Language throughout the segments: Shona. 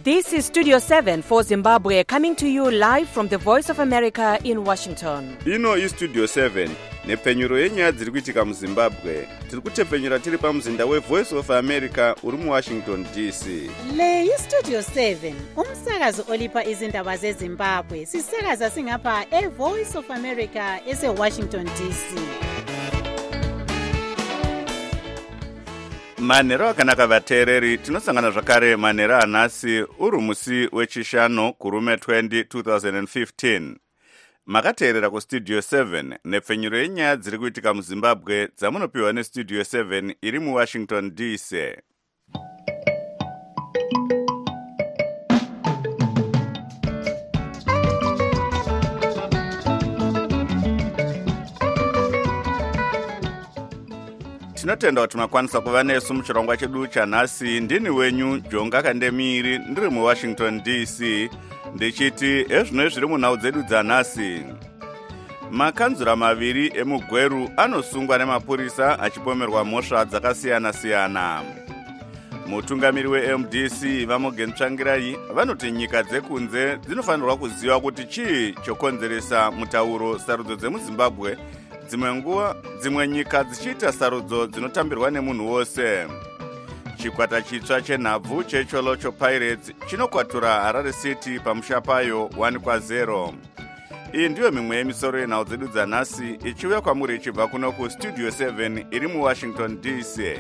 This is Studio 7 for Zimbabwe, coming to you live from the Voice of America in Washington. Ino is Studio 7, nepfenyuro yenyaya dziri kuitika muZimbabwe. Tiri kutepfenyura tiri pamuzinda weVoice of America uri muWashington DC. Le iStudio 7, umsakazo olipa izindaba zeZimbabwe. Sisakaza singapha eVoice of America eseWashington DC. Manhero akanaka vateereri, tinosangana zvakare manhero anhasi uri musi wechishanu kurume 2015. Makateerera kuStudio 7 nepfenyuro yenyaya dziri kuitika muZimbabwe dzamunopiwa neStudio 7 iri muWashington DC. Tinotenda kuti makwanisa kuva nesu muchirongwa chedu chanhasi. Ndini wenyu Jonga Kandemiri, ndiri muWashington DC, ndichiti ezvino zviri munhau dzedu dzanhasi. Makanzura maviri emuGweru anosungwa nemapurisa achipomerwa mhosva dzakasiyana-siyana. Mutungamiri weMDC Vamogen Tsvangirai vanoti nyika dzekunze dzinofanirwa kuziva kuti chii chokonzeresa mutauro sarudzo dzemuZimbabwe. Dzimwe nyika dzichiita sarudzo dzinotambirwa nemunhu wose. Chikwata chitsva chenhabvu cheCholocho Pirates chinokwatura Harare City pamusha payo 1-0. Iyi ndiyo mimwe yemisoro yenhau dzedu dzanhasi ichiuya kwamuri ichibva kuno kuStudio 7 iri muWashington DC.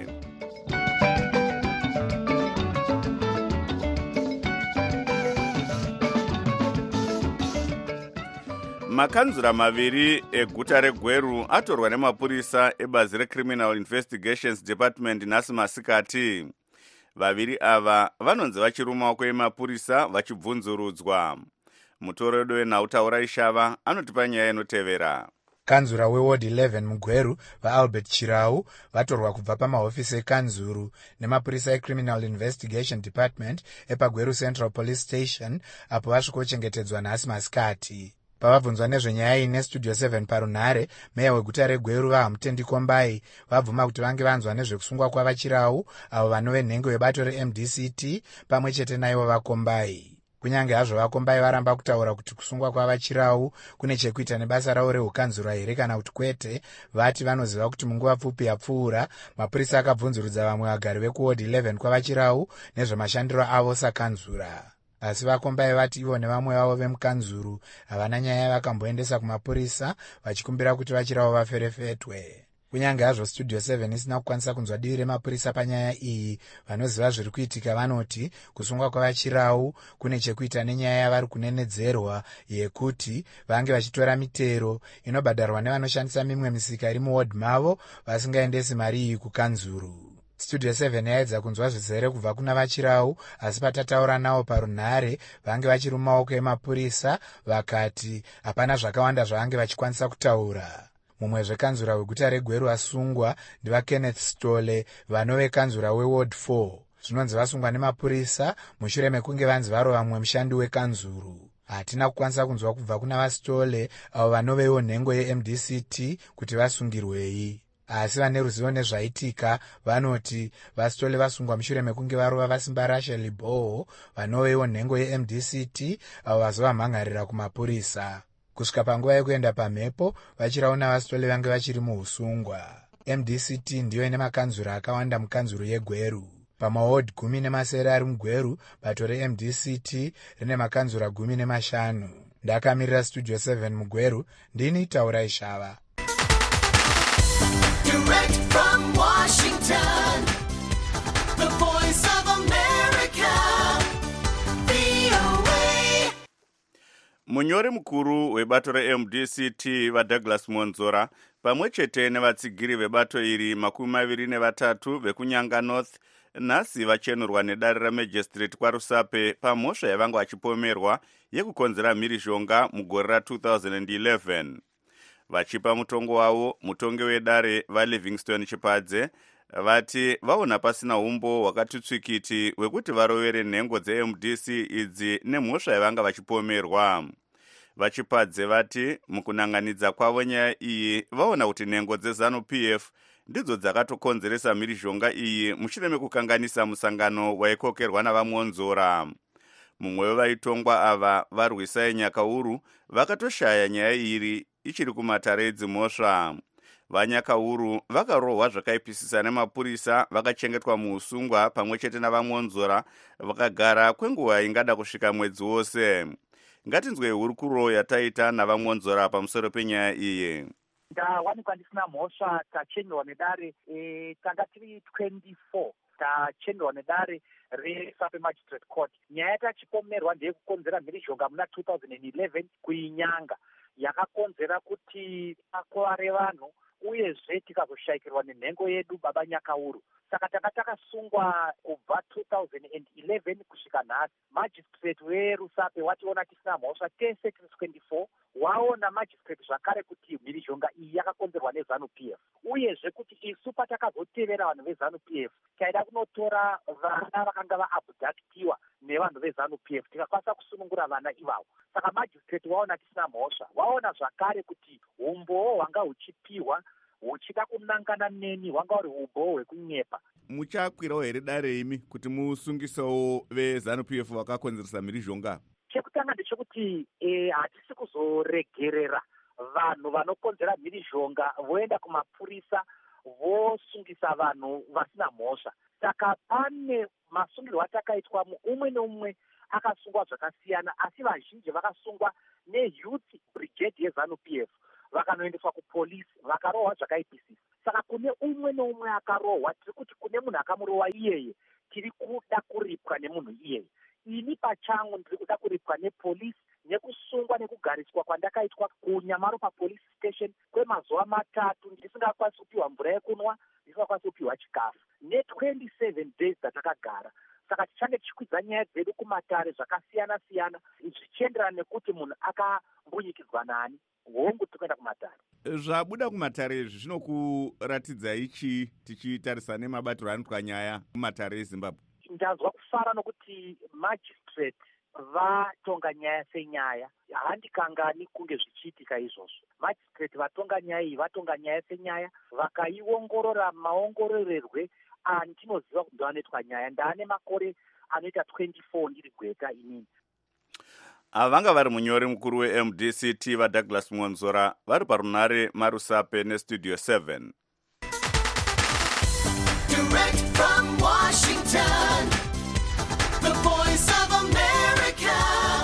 Makanzura maviri eguta reGweru atorwa nemapurisa ebazi reCriminal Investigations Department nhasi masikati. Vaviri ava vanonzi vachiruma kwemapurisa vachibvunzurudzwa. Mutoredo wenhau Taurai Shava anotipa nyaya inotevera. Kanzura weWard 11 muGweru vaAlbert Chirau vatorwa kubva pamahofisi ekanzuru nemapurisa eCriminal Investigation Department epaGweru Central Police Station apo vasvikochengetedzwa nhasi masikati. Pavabvunzwa nezvenyaya iyi neStudio 7 parunhare, meya weguta reGweru vaHamutendi Kombai vabvuma kuti vange vanzwa nezvekusungwa kwavaChirau avo vanove nhengo yebato reMDCT pamwe chete naivo vaKombai. Kunyange hazvo vaKombai varamba kutaura kuti kusungwa kwavaChirau kune chekuita nebasa ravo reukanzura here kana kuti kwete, vati vanoziva kuti munguva pfupi yapfuura mapurisa akabvunzurudza vamwe vagari vekuWard 11 kwavaChirau nezvemashandiro avo sakanzura. Asi vaKombai vati ivo nevamwe vavo vemukanzuru havana nyaya vakamboendesa kumapurisa vachikumbira kuti vaChirau vaferefetwe. Kunyange hazvo Studio 7 isina kukwanisa kunzwa divi remapurisa panyaya iyi, vanoziva zviri kuitika vanoti kusungwa kwavaChirau kune chekuita nenyaya yavari kunenedzerwa yekuti vange vachitora mitero inobhadharwa nevanoshandisa mimwe misika iri muward mavo vasingaendesi mari iyi kukanzuru. Studio 7 yaedza kunzwa zvizere kubva kuna vaChirau, asi patataura navo parunhare vange vachiri mumaoko emapurisa vakati hapana zvakawanda zvavange vachikwanisa kutaura. Mumwe zvekanzura weguta reGweru asungwa ndivaKenneth Stole vanove kanzura weWard 4. Zvinonzi vasungwa nemapurisa mushure mekunge vanzi varova mumwe mushandi wekanzuru. Hatina kukwanisa kunzwa kubva kuna vaStole avo vanovewo nhengo yeMDCT kuti vasungirwei. Asi vane ruzivo nezvaitika vanoti vaStole vasungwa mushure mekunge varova vaSimba Rachel Boho vanovewo nhengo yeMDCT avo vazova mhangarira kumapurisa. Kusvika panguva yekuenda pamhepo vaChirau navaStole vange vachiri muusungwa. MDCT ndiyo ine makanzura akawanda mukanzuru yeGweru. Pamaward 10 ari muGweru, bato reMDCT rine makanzura 15. Ndakamirira Studio 7 muGweru, ndini Taurai Shava. Direct from Washington, the Voice of America, VOA. Munyori mukuru webato reMDCT vaDouglas Monzora pamwe chete nevatsigiri vebato iri 23 vekunyanga North nhasi vachenurwa nedare raMagistrate kwaRusape pamhosva yavanga vachipomerwa yekukonzera mhirizhonga mugore ra2011. Vachipa mutongo wavo, mutongi wedare vaLivingstone Chipadze vati vaona pasina umbo wakatutsvikiti wekuti varovere nhengo dzeMDC idzi nemhosva yavanga vachipomerwa. Vachipadze vati mukunanganidza kwavo nyaya iyi vaona kuti nhengo dzeZANU-PF ndidzo dzakatokonzeresa mhirizhonga iyi mushure mekukanganisa musangano waikokerwa navamonzora. mumwe wevaitongwa ava varwisai Nyakauru vakatoshaya nyaya iri ichiri kumatare edzimhosva. VaNyakauru vakarohwa zvakaipisisa nemapurisa, vakachengetwa muusungwa pamwe chete navamwonzora, vakagara kwenguva ingada kusvika mwedzi wose. Ngatinzwe hurukuro yataita navamwonzora pamusoro penyaya iyi. Ndawanikwa ndisina mhosva, tachenjerwa nedare tanga tiri 24 tachenjerwa nedare reSape Magistrate Court. Nyaya yatachipomerwa ndeyekukonzera mhirizhonga muna 2011 kuinyanga, yakakonzera kuti akuvare vanhu uyezve tikazoshayikirwa nenhengo yedu baba Nyakauru. Saka tanga takasungwa kubva 2011 kusvika nhasi. Magistrate weRusape wationa tisina mhosva tese tiri 24, waona magistrate zvakare kuti mhirizhonga iyi yakakonzerwa neZANU-PF, uyezve kuti isu patakazotevera vanhu veZANU-PF taida kunotora vana vakanga vaabhudhakitiwa nevanhu veZANU-PF tikakwanisa kusunungura vana ivavo. Saka magistrate waona tisina mhosva, waona zvakare kuti umbowo hwanga huchipiwa huchida kunangana neni hwanga huri umbowo hwekunyepa. Muchakwirawo here dare imi kuti musungisewo veZANU-PF vakakonzeresa mhirizhonga? Chekutanga ndechekuti hatisi kuzoregerera vanhu vanokonzera mhirizhonga voenda kumapurisa vosungisa vanhu vasina mhosva. Saka pane masungirwo atakaitwa, umwe neumwe akasungwa zvakasiyana, asi vazhinji vakasungwa neYouth Brigade yeZANU-PF vakanoendeswa kupolisi vakarohwa zvakaipisisa. Saka kune umwe neumwe akarohwa, tiri kuti kune munhu akamurohwa iyeye tiri kuda kuripwa nemunhu iyeye. Ini pachangu ndiri kuda kuripwa nepolisi nekusungwa nekugariswa kwandakaitwa kuNyamaro papolice station kwemazuva 3 ndisingakwanisi kupiwa mvura yekunwa, ndisingakwanisi kupiwa chikafu, ne27 days dzatakagara. Saka tichange tichikwidza nyaya dzedu kumatare zvakasiyana siyana zvichienderana nekuti munhu akambunyikidzwa nani, hongu tikuenda kumatare. Zvabuda kumatare izvi zvinokuratidza ichi tichitarisa nemabatiro anoitwa nyaya kumatare eZimbabwe? Ndazwa kufara nokuti magistrate vatonga nyaya senyaya, handikangani kunge zvichiitika izvozvo. Magistrate vatonga nyaya iyi vatonga nyaya senyaya, vakaiongorora maongororerwe andinoziva kuti ndovanoitwa nyaya. Ndaane makore anoita 24 ndiri gweta inini. Ava vanga vari munyori mukuru weMDCT vaDouglas Mwonzora vari parunare maRusape neStudio 7. Direct from Washington, the voice of America,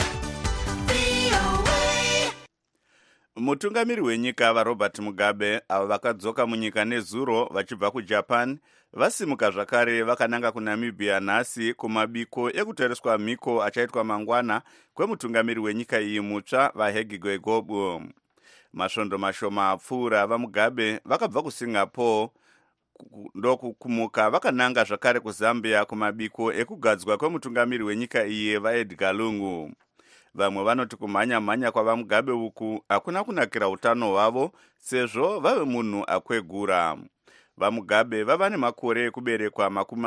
VOA. Mutungamiri wenyika vaRobert Mugabe avo vakadzoka munyika nezuro vachibva kuJapan vasimuka zvakare vakananga kuNamibia nhasi kumabiko ekutariswa mhiko achaitwa mangwana kwemutungamiri wenyika iyi mutsva vaHage Geingob. Masvondo mashoma apfuura vaMugabe vakabva kuSingapore ndokukumuka vakananga zvakare kuZambia kumabiko ekugadzwa kwemutungamiri wenyika iyi vaEdgar Lungu. Vamwe vanoti kumhanya kwavaMugabe uku hakuna kunakira utano hwavo sezvo vave munhu akwegura. VaMugabe vava nemakore ekuberekwa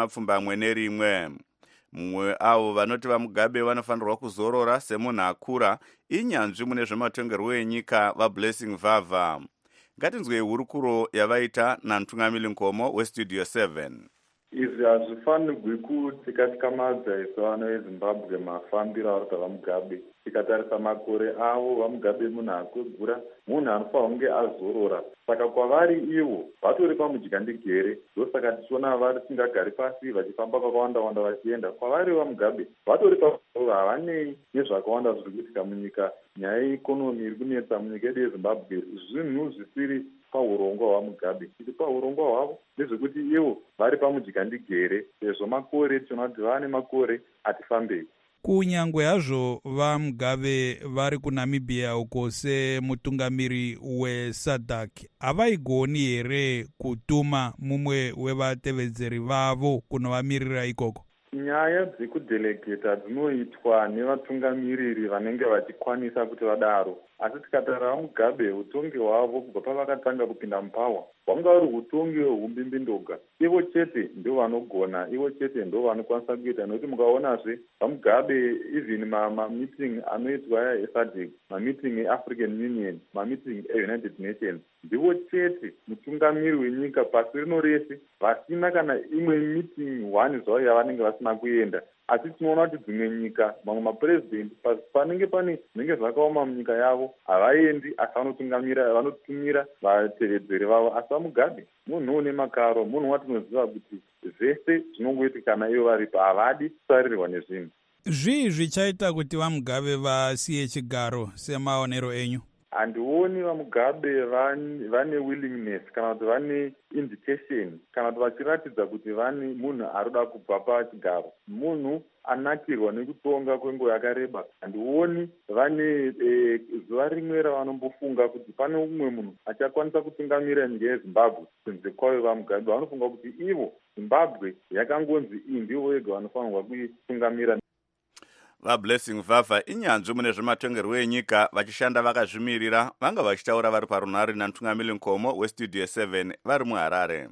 21. Mumwe avo vanoti vaMugabe vanofanirwa kuzorora semunhu akura inyanzvi mune zvematongerwo enyika vaBlessing Vava. Ngatinzwe hurukuro yavaita namutungamiri Nkomo weStudio 7. Izvi hazvifanirwi kutikatikamadza isu vana veZimbabwe mafambiro ari pavaMugabe. Tikatarisa makore avo vaMugabe munhu akwegura, munhu anofanira kunge azorora. Saka kwavari ivo vatori pamudzikandigere, ndosaka tichiona vari singagari pasi vachifamba pakawanda vachienda. Kwavari vaMugabe vatori pazorora, havanei nezvakawanda zviri kuitika munyika. Nyaya yeikonomi iri kunetsa munyika yedu yeZimbabwe, zvinhu zvisiri paurongwa hwaMugabe. Chiri paurongwa hwavo ndezvekuti ivo vari pamudzikandigere, sezvo makore tiona kuti vane makore atifambei. Kunyangwe hazvo vaMugabe vari kuNamibia uko semutungamiri weSADC, havaigoni here kutuma mumwe wevatevedzeri vavo kunovamirira ikoko? Nyaya dzekudhelegeta dzinoitwa nevatungamiriri vanenge vachikwanisa kuti vadaro. Asi tikatarira Mugabe, utongi hwavo kubva pavakatanga kupinda mupawa hwanga uri utongi hweumbimbi-ndoga. Ivo chete ndo vanogona, ivo chete ndo vanokwanisa kuita. Nokuti mukaonazve vaMugabe, even mameeting anoitwa eSADC, mameeting eAfrican Union, mameeting eUnited Nations, ndivo chete mutungamiri wenyika pasi rino rese vasina kana imwe meeting 1 zvavo yavanenge vasina kuenda. asi tinoona kuti dzimwe nyika mamwe mapurezidendi panenge pane zvinenge zvakaoma munyika yavo havaendi asi vanotumira vatevedzeri vavo. Asi vaMugabe munhu une makaro, munhu watinoziva kuti zvese zvinongoitikana ivo varipo, havadi kusarirwa nezvinhu. Zvii zvichaita kuti vaMugabe vasiye chigaro semaonero enyu? Handioni vaMugabe vane willingness kana kuti vane indication kana kuti vachiratidza kuti vane munhu arikuda kubva pachigaro, munhu anakirwa nekutonga kwenguva yakareba. Handioni vane zuva rimwe ravanombofunga kuti pane umwe munhu achakwanisa kutungamira nyika yeZimbabwe kunze kwavo vaMugabe. Vanofunga kuti ivo Zimbabwe yakangonzi iyi ndivo vega vanofanirwa kuitungamira. VaBlessing Vavha inyanzvi mune zvematongerwo enyika, vachishanda vakazvimirira, vanga vachitaura vari parunhare naMtungamiri Nkomo weStudio 7 vari muHarare.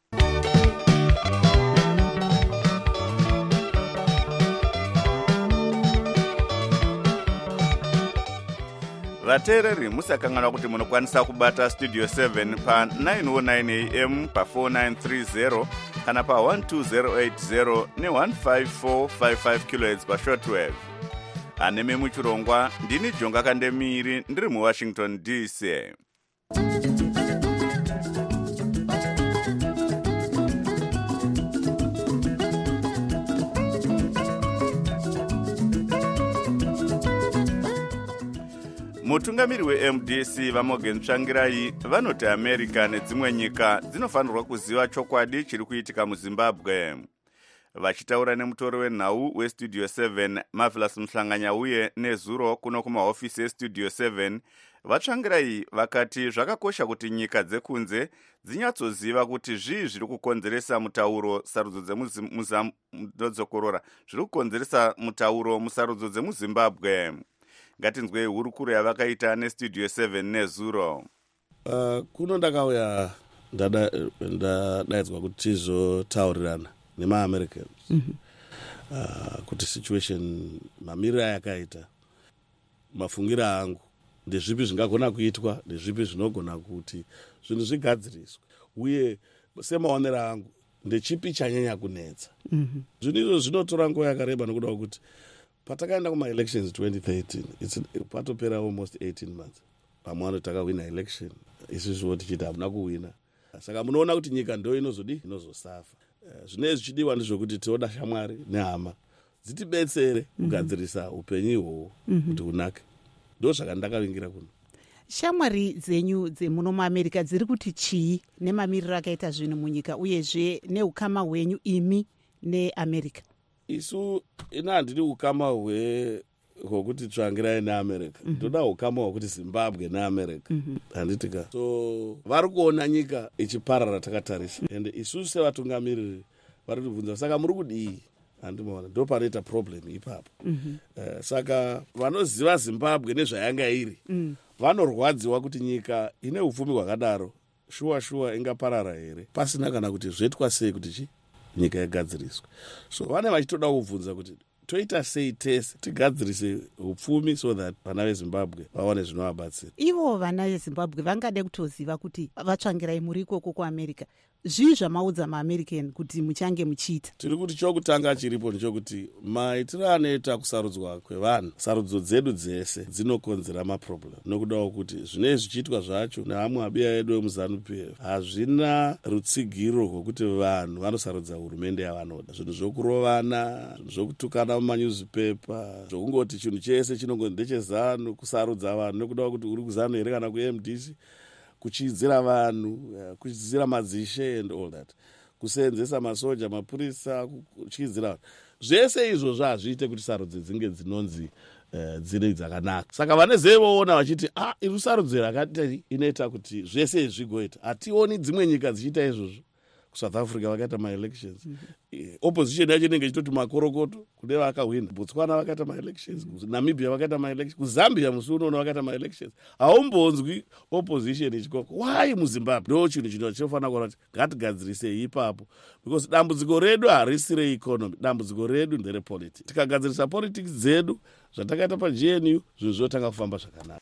Vateereri musakanganwa kuti munokwanisa kubata Studio 7 pa 909 AM pa 4930 kana pa 12080 ne 15455 kHz pa shortwave. Aneme muchirongwa ndini Jonga Kandemiri ndiri muWashington DC. Mutungamiri weMDC vaMorgan Tsvangirai vanoti America nedzimwe nyika dzinofanirwa kuziva chokwadi chiri kuitika muZimbabwe. Vachitaura nemutori wenhau weStudio 7 Marvelous Mhlanganya uye nezuro kuno kumahofisi eStudio 7, vaTsvangirai vakati zvakakosha kuti nyika dzekunze dzinyatsoziva kuti zvii zviri kukonzeresa mutauro sarudzo zviri kukonzeresa mutauro musarudzo dzemuZimbabwe. Ngatinzwe hurukuro yavakaita neStudio 7 nezuro. Kuno ndakauya ndadaidzwa kuti tizotaurirana nemaAmericans kuti situation mamiriro ayakaita, mafungiro angu ndezvipi zvingagona kuitwa, ndezvipi zvinogona kuti zvinhu zvigadziriswe, uye semaonero angu ndechipi chanyanya kunetsa. Zvinhu izvo zvinotora nguva yakareba nokuda kuti patakaenda kuma-elections 2013 patopera almost 18 months pamwano takawina election, isizvo tichiti hamuna kuwina. Saka munoona kuti nyika ndo inozosafa. Zvinezvi zvichidiwa ndizvokuti tinoda shamwari nehama dzitibetsere kugadzirisa upenyu ihwohwo kuti unake. Ndo zvakandakavingira kuno. Shamwari dzenyu dzemuno muAmerica dziri kuti chii nemamiriro akaita zvinhu munyika uyezve neukama hwenyu imi neAmerica? Isu handidi ukama hwokuti Tsvangirai neAmerica, ndoda ukama hwokuti Zimbabwe neAmerica. Handitika. So vari kuona nyika ichiparara takatarisa, ende isusu sevatungamiriri vari kutibvunza saka muri kudii? Handimaona ndo panoita problem ipapo. Saka vanoziva Zimbabwe nezvayanga iri vanorwadziwa kuti nyika ine upfumi hwakadaro shuwa ingaparara here pasina kana kuti zvetwa sei kuti nyika yagadziriswa. So vane vachitoda kubvunza kuti toita sei tese tigadzirise upfumi so that vana veZimbabwe vawane zvinovabatsira. Ivo vana veZimbabwe vangade kutoziva kuti vaTsvangirai muri ikoko kuAmerica, zvii zvamaudza maAmerican kuti muchange muchiita? Tiri kuti chokutanga chiripo ndechokuti maitiro anoita kusarudzwa kwevanhu, sarudzo dzedu dzese dzinokonzera maproblem, nokuda kuti zvinenge zvichiitwa zvacho neamwe abiya edu emuZANU-PF hazvina rutsigiro rwokuti vanhu vanosarudza hurumende yavanoda. Zvinhu zvokurovana, zvinhu zvokutukana mumanyuzipepa, zvokungoti chinhu chese chinongo ndechezanu, kusarudza vanhu nekuda kuti uri kuZANU here kana kuMDC, kuchidzira vanhu, kuchidzira madzishe and all that, kuseenzesa masoja, mapurisa, kuchidzira vanhu. Zvese izvo hazviite kuti sarudzo dzinge dzinonzi dziri dzakanaka. Saka vanezevoona vachiti iri sarudzo yakati inoita kuti zvese izvi zvigoita. Hationi dzimwe nyika dzichiita izvozvo. South Africa vakaita ma-elections. Opposition yacho inenge ichitoti makorokoto kune vakawina. Botswana vakaita ma-elections. Namibia vakaita ma-elections. KuZambia musi unoona vakaita ma-elections. Haumbonzwi opposition ichikoko. Why muZimbabwe? Ndo chinhu chinofanira kuona kuti ngatigadzirise ipapo. Because dambudziko redu harisi reeconomy. Dambudziko redu ndere politics. Tikagadzirisa politics dzedu zvatakaita paGNU, zvinhu zvotanga kufamba zvakanaka.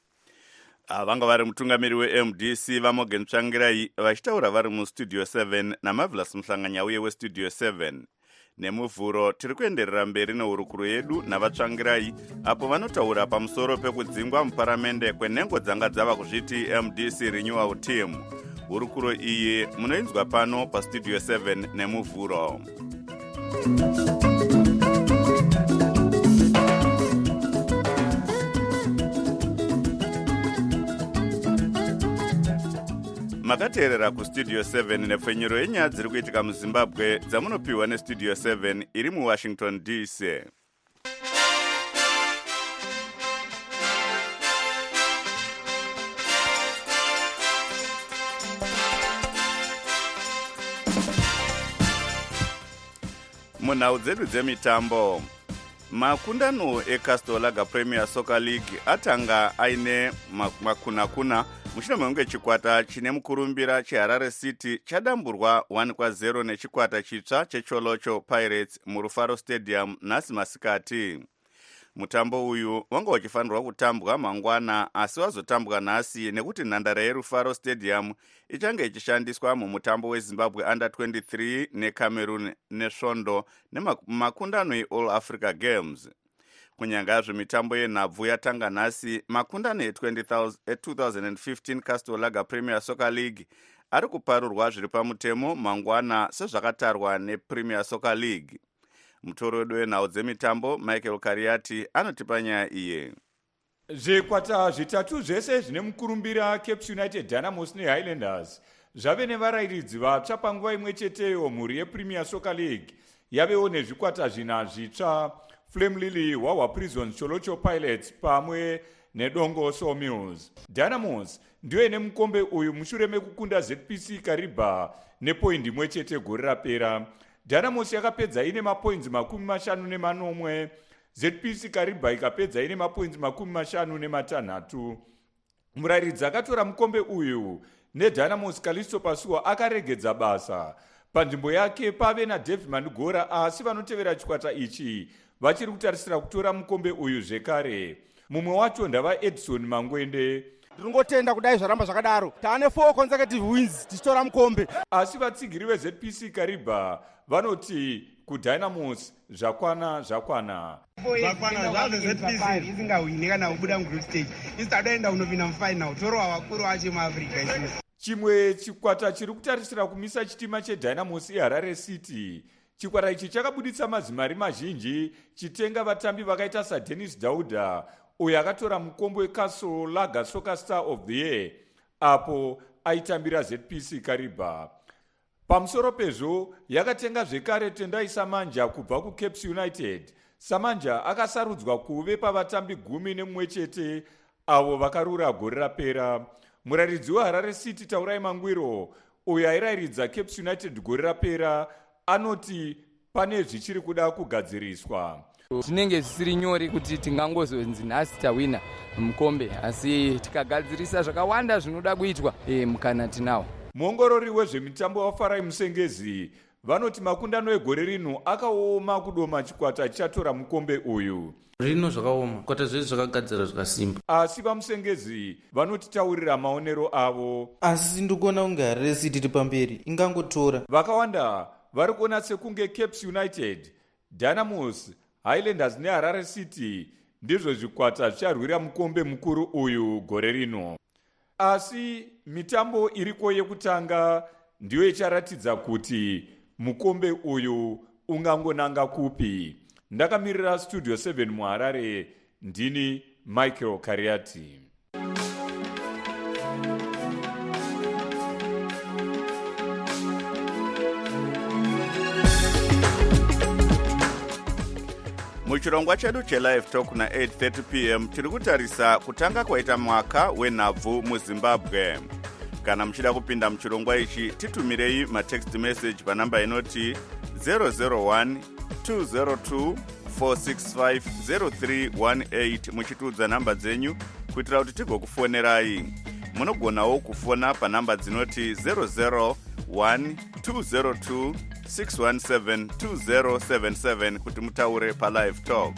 Vanga vari mutungamiri weMDC vaMorgan Tsvangirai vachitaura vari muStudio 7 naMarvelous Mhlanganya uye weStudio 7. nemuvhuro tiri kuenderera mberi nehurukuro yedu navatsvangirai apo vanotaura pamusoro pekudzingwa muparamende kwenhengo dzanga dzava kuzviti MDC Renewal Team. Hurukuro iyi munoinzwa pano pastudio 7 nemuvhuro. Makateerera kustudio 7 nepfenyuro yenyaya dziri kuitika muZimbabwe dzamunopiwa nestudio 7 iri muWashington DC. Munhau dzedu dzemitambo, makundano eCastor Lager Premier Soccer League atanga aine makunakuna mushure mekunge chikwata chine mukurumbira cheHarare City chadamburwa 1-0 nechikwata chitsva cheCholocho Pirates muRufaro Stadium nhasi masikati. Mutambo uyu wanga uchifanirwa kutambwa mangwana asi wazotambwa nhasi nekuti nhandare yeRufaro Stadium ichange ichishandiswa mumutambo weZimbabwe Under 23 neCameroon nesvondo nemakundano eAll Africa Games. Kunyanga zvemitambo yenhabvu yatanga nhasi, makundano e2015 Castor Lager Premier Soccer League ari kuparurwa zviri pamutemo mangwana sezvakatarwa nePremier Soccer League. Mutoro wedu wenhau dzemitambo Michael Kariati anotipa nyaya iye. Zvikwata zvitatu zvese zvine mukurumbira Cape United, Dynamos neHighlanders zvave nevarairidzi vatsva panguva imwe cheteyo mhuri yePremier Soccer League. Yavewo nezvikwata zvina zvitsva, Flame Lily, Wawa Prisons, Cholocho Pilots pamwe neDongo Sawmills. Dynamos ndiyo ine mukombe uyu mushure mekukunda ZPC Kariba nepoindi imwe chete gore rapera. Dynamos yakapedza ine mapoints 50 ZPC Kariba ikapedza ine mapoints 56. Murairidzi akatora mukombe uyu neDynamos Kalisto Pasuwa akaregedza basa. Panzvimbo yake pave naDavid Manugora, asi vanotevera chikwata ichi vachiri kutarisira kutora mukombe uyu zvekare. Mumwe wacho ndava Edson Mangwende. Ndingotenda kudai zvaramba zvakadaro. Taane 4 consecutive wins tichitora mukombe. Asi vatsigiri veZPC Kariba vanoti kuDynamos zvakwana. Zvakwana zvazvo ZPC isingawini kana kubuda mugroup stage. Isitadoenda kunopinda mufinal. Torowa vakuru vacho muAfrica isusu. Chimwe chikwata chiri kutarisira kumisa chitima cheDynamos eHarare City. Chikwata ichi chakabuditsa mazimari mazhinji chitenga vatambi vakaita saDennis Dauda uyo akatora mukombe weCastor Lager Soccer Star of the Year apo aitambira ZPC Kariba. Pamusoro pezvo yakatenga zvekare Tendai Samanja kubva kuCape United. Samanja akasarudzwa kuve pavatambi 11 chete avo vakarura gore rapera. Murairidzi weHarare City Taurai Mangwiro uyo airairidza Cape United gore rapera anoti pane zvichiri kuda kugadziriswa. Zvinenge zvisiri nyore kuti tingangozonzi nhasi tawina mukombe, asi tikagadzirisa zvakawanda zvinoda kuitwa mukana tinawo. Muongorori wezvemitambo waFarai Musengezi vanoti makundano egore rino akaoma kudoma chikwata chichatora mukombe uyu. Rino zvakaoma, kwata zvese zvakagadzira zvakasimba. Asi vaMusengezi vanotitaurira maonero avo. Asi ndikuona kunge Harare City tiri pamberi ingangotora. Vakawanda vari kuona sekunge Cape United, Dynamos, Highlanders neHarare City ndizvo zvikwata zvicharwira mukombe mukuru uyu gore rino. Asi mitambo iriko yekutanga ndiyo icharatidza kuti mukombe uyu ungangonanga kupi. Ndakamirira Studio 7 muHarare, ndini Michael Kariati. Muchirongwa chedu chelive talk na 8:30 p.m. tiri kutarisa kutanga kwaita mwaka wenhabvu muZimbabwe. Kana muchida kupinda muchirongwa ichi, titumirei matext message panamba inoti 001 202 465 0318 muchituudza namba dzenyu kuitira kuti tigokufonerai. Munogonawo kufona panamba dzinoti 001 202 617 2077 kuti mutaure palive talk.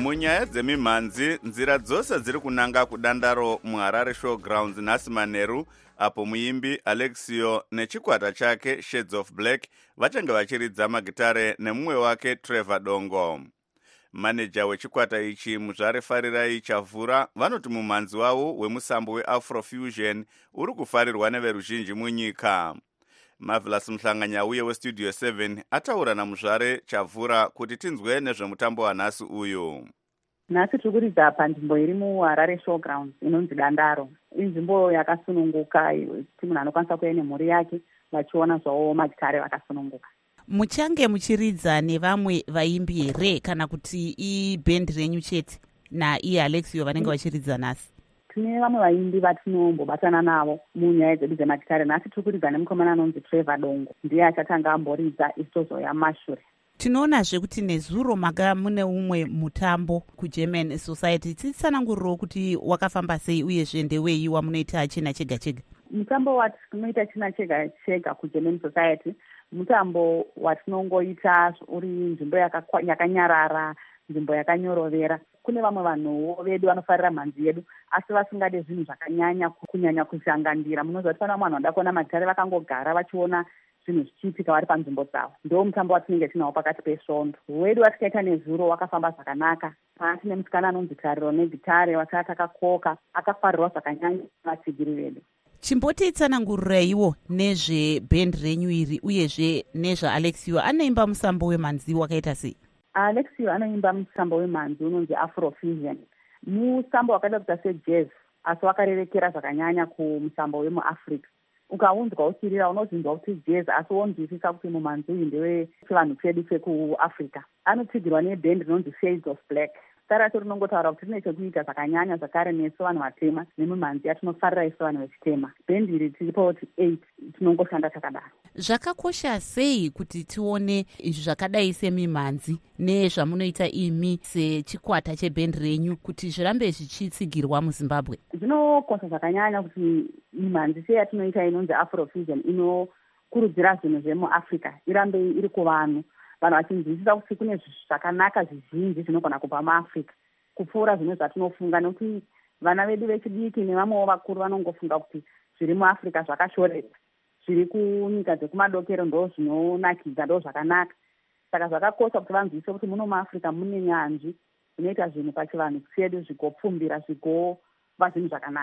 munyaya dzemimhanzi nzira dzose dziri kunanga kudandaro muharare showgrounds nhasi manheru apo muimbi Alexio nechikwata chake Shades of Black vachange vachiridza magitare nemumwe wake Trevor Dongo. Maneja wechikwata ichi Muzvare Farirai Chavhura vanoti mumhanzi wavo wemusambo weAfrofusion uri kufarirwa neveruzhinji munyika. Marvelous Mhlanganya uye weStudio 7 ataura naMuzvare Chavhura kuti tinzwe nezvemutambo wanhasi uyu. Nhasi tiri kuridza panzvimbo iri muHarare Showgrounds inonzi Dandaro. Inzvimbo yakasununguka kuti munhu anokwanisa kuuya nemhuri yake vachiona zvawo magitare vakasununguka. Muchange muchiridza nevamwe vaimbi here kana kuti ibhendi renyu chete naiye Alexio vanenge vachiridza nhasi? Tine vamwe vaimbi vatinombobatana navo munyaya dzedu dzemagitare. Nhasi tiri kuridza nemukomana anonzi Trevor Dongo, ndiye achatanga amboridza isi tozoya mashure. Tinoonazve kuti nezuro maka mune umwe mutambo kuGerman Society. Titsanangurirewo kuti wakafamba sei uyezve ndewei wamunoita china chega chega? Mutambo watinoita china chega chega kuGerman Society mutambo watinongoita uri nzvimbo yakanyarara, nzvimbo yakanyorovera. Kune vamwe vanhuwo vedu vanofarira mhanzi yedu asi vasingade zvinhu zvakanyanya kunyanya kuzangandira. Munoziva kuti pana vanhu vanoda kuona magitare vakangogara vachiona zvinhu zvichiitika vari panzvimbo dzavo. Ndo mutambo watinenge tinawo pakati pesvondo. Wedu watikaita nezuro wakafamba zvakanaka. Tine musikana anonzi Tariro negitare wasati akakoka akafarirwa zvakanyanya vatsigiri vedu. Chimbotitsananguriraiwo nezvebhendi renyu iri uyezve nezvaAlexio anoimba musambo wemhanzi wakaita sei? Alexio anoimba musambo wemhanzi unonzi Afrofusion. Musambo wakaita kuita sejazz asi wakarerekera zvakanyanya kumusambo wemuAfrica. Ukaunzwa uchirira unozinzwa kuti jazz asi wonzwisisa kuti mumhanzi uyu ndewe chivanhu chedu chekuAfrica. Anotsigirwa nebhendi rinonzi Shades of Black. Taracho rinongotaura kuti rine chekuita zvakanyanya zvakare nesu vanhu vatema nemumhanzi yatinofarira isu vanhu vechitema. Bhendi iri tiripo 8 tinongoshanda chakadaro. Zvakakosha sei kuti tione izvi zvakadai semimhanzi nezvamunoita imi sechikwata chebhendi renyu kuti zvirambe zvichitsigirwa muZimbabwe? Zvinokosha zvakanyanya kuti mimhanzi seyatinoita inonzi Afrofusion inokurudzira zvinhu zvemuAfrica irambe iri kuvanhu. Vanhu vachinzwisisa kuti kune zvakanaka zvizhinji zvinogona kubva muAfrica kupfuura zvimwe zvatinofunga, nekuti vana vedu vechidiki nevamwewo vakuru vanongofunga kuti zviri muAfrica zvakashoreka, zviri kunyika dzekumadokero ndo zvinonakidza, ndo zvakanaka. Saka zvakakosha kuti vanzwisise kuti muno muAfrica mune nyanzvi dzinoita zvinhu pachivanhu chedu zvigopfumbira zvigova zvinhu zvakanaka.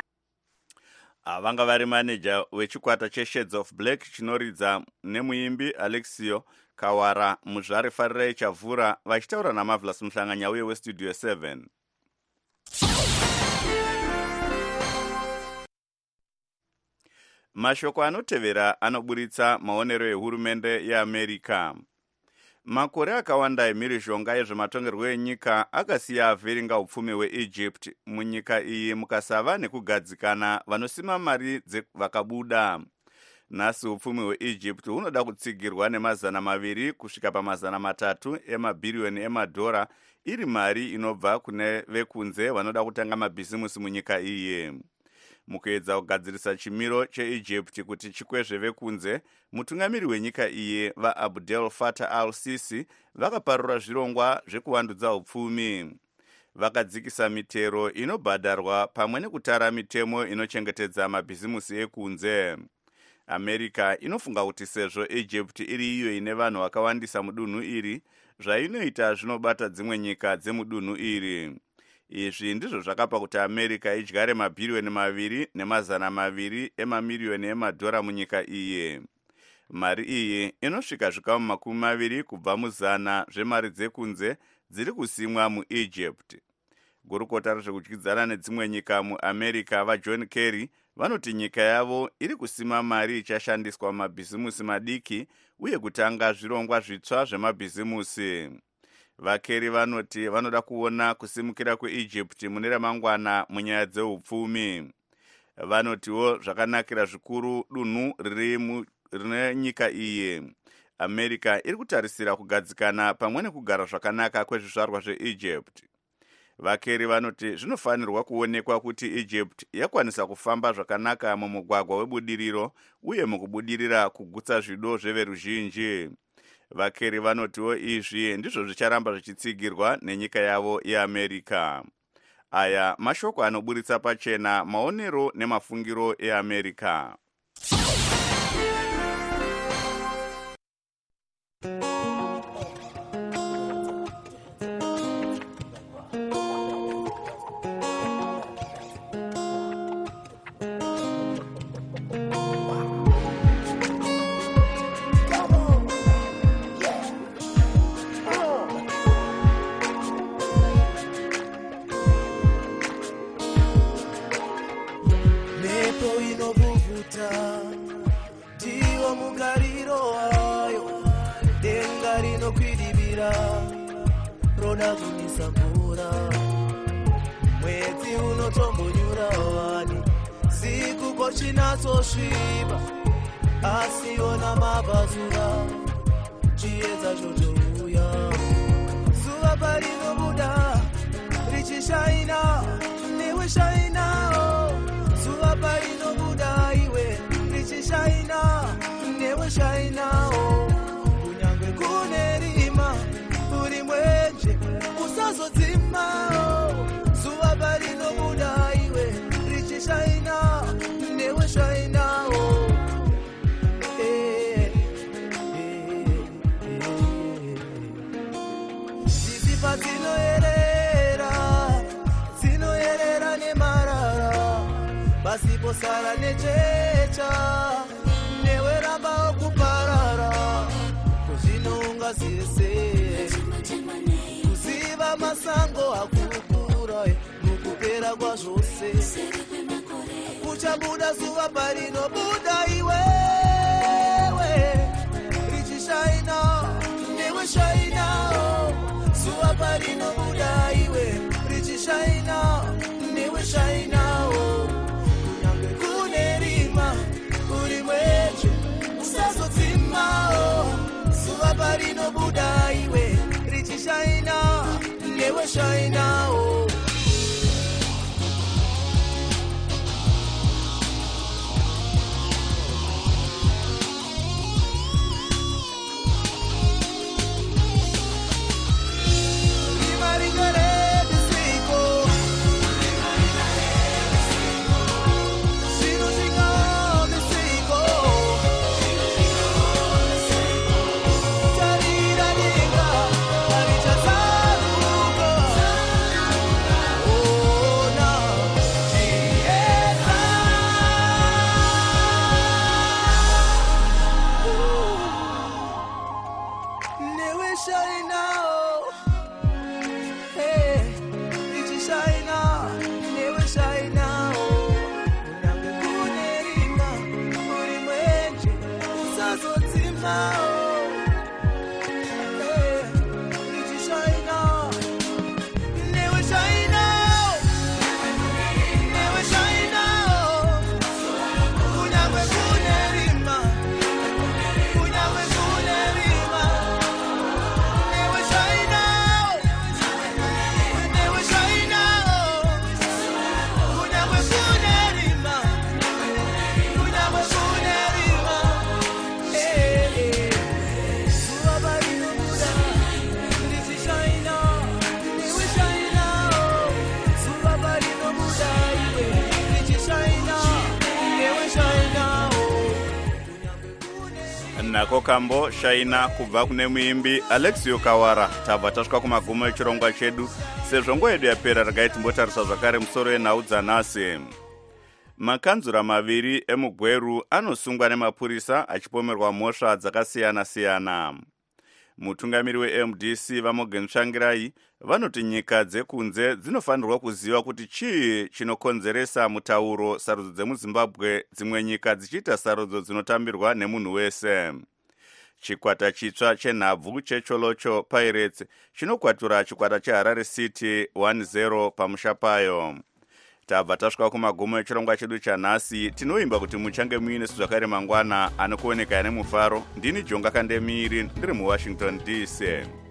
Vanga vari maneja wechikwata cheShades of Black chinoridza nemuimbi Alexio Kawara Muzvare Farirai Chavhura vachitaura naMarvelous Mhlanganya uye weStudio 7. Mashoko anotevera anoburitsa maonero ehurumende yeAmerica. Makore akawanda emhirizhonga yezvematongerwo enyika akasiya avhiringa upfumi hweEgypt. Munyika iyi mukasava nekugadzikana vanosima mari vakabuda. Nhasi upfumi hweEgypt hunoda kutsigirwa ne200 kusvika pa300 emabhiriyoni emadhora, iri mari inobva kune vekunze vanoda kutanga mabhizimusi munyika iyi. Mukuedza kugadzirisa chimiro cheEgypt kuti chikwezve vekunze, mutungamiri wenyika iyi vaAbdel Fattah al-Sisi vakaparura zvirongwa zvekuvandudza upfumi. Vakadzikisa mitero inobhadharwa pamwe nekutara mitemo inochengetedza mabhizimusi ekunze. America inofunga kuti sezvo Egypt iri iyo ine vanhu vakawandisa mudunhu iri, zvainoita zvinobata dzimwe nyika dzemudunhu iri. Izvi ndizvo zvakapa kuti America idyare mabhiriyoni 2.2 emamiliyoni emadhora munyika iyi. Mari iyi inosvika zvikamu 20 kubva mu100 zvemari dzekunze dziri kusimwa muEgypt. Gurukota rezvekudyidzana nedzimwe nyika muAmerica vaJohn Kerry vanoti nyika yavo iri kusima mari ichashandiswa mumabhizimusi madiki uye kutanga zvirongwa zvitsva zvemabhizimusi. VaKerry vanoti vanoda kuona kusimukira kweEgypt mune ramangwana munyaya dzeupfumi. Vanotiwo zvakanakira zvikuru dunhu rine nyika iyi. America iri kutarisira kugadzikana pamwe nekugara zvakanaka kwezvizvarwa zveEgypt. VaKerry vanoti zvinofanirwa kuonekwa kuti Egypt yakwanisa kufamba zvakanaka mumugwagwa webudiriro uye mukubudirira kugutsa zvido zveveruzhinji. vakeri vanotiwo izvi ndizvo zvicharamba zvichitsigirwa nenyika yavo yeamerica. Aya mashoko anoburitsa pachena maonero nemafungiro eAmerica. Mwezi unotombonyura wani siku kochinasosviba asiona mabazura chiedza chotouya zuva parinobuda richishaina newe shainawo zuva parinobuda iwe richishaina newe shainawo kunyange kune rima uri mwenje usazodzimawo zuva parinobuda iwe richishaina newe shainawo zisipa dzinoerera nemarara pasiposara nechecha newe ramba okuparara kuzvinounga zese kuziva masango akukura mukupera kwazvose kuchabuda zuva parinobuda iwewe richishaina newe shainawo zuva parinobuda iwe richishaina newe shainawo kunyange kune rima uri mwenje usazodzimawo zuva parinobuda iwe richishaina newe shainawo. nako kambo shaina kubva kune muimbi Alexio Kawara. Tabva tasvika kumagumo echirongwa chedu. Sezvo nguva yedu yapera regai timbotarisa zvakare musoro wenhau dzanhasi. Makanzura maviri emugweru anosungwa nemapurisa achipomerwa mhosva dzakasiyana-siyana. Mutungamiri weMDC Vamogen Tsvangirai vanoti nyika dzekunze dzinofanirwa kuziva kuti chii chinokonzeresa mutauro sarudzo dzemuZimbabwe, dzimwe nyika dzichiita sarudzo dzinotambirwa nemunhu wese. Chikwata chitsva chenhabvu cheCholocho Pirates chinokwatura chikwata cheHarare City 1-0 pamusha payo. Tabva tasvika kumagumo echirongwa chedu chanhasi. Tinoimba kuti muchange muine zvakare mangwana anokuoneka nemufaro. Ndini Jonga Kandemiri ndiri muWashington DC.